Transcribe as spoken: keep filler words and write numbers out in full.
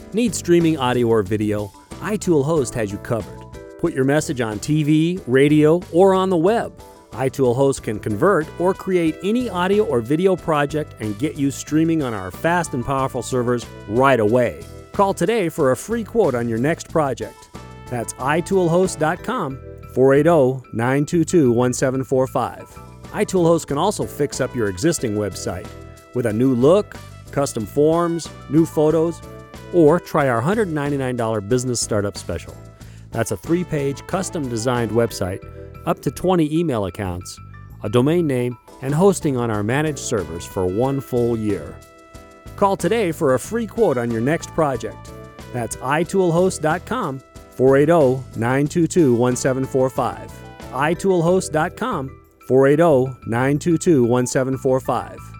Need streaming audio or video? iToolHost has you covered. Put your message on T V, radio, or on the web. iToolHost can convert or create any audio or video project and get you streaming on our fast and powerful servers right away. Call today for a free quote on your next project. That's i tool host dot com, four eight zero, nine two two, one seven four five. iToolHost can also fix up your existing website with a new look, custom forms, new photos, or try our one hundred ninety-nine dollars business startup special. That's a three-page custom-designed website, up to twenty email accounts, a domain name, and hosting on our managed servers for one full year. Call today for a free quote on your next project. That's i tool host dot com, four eight zero, nine two two, one seven four five. i tool host dot com, four eight zero, nine two two, one seven four five.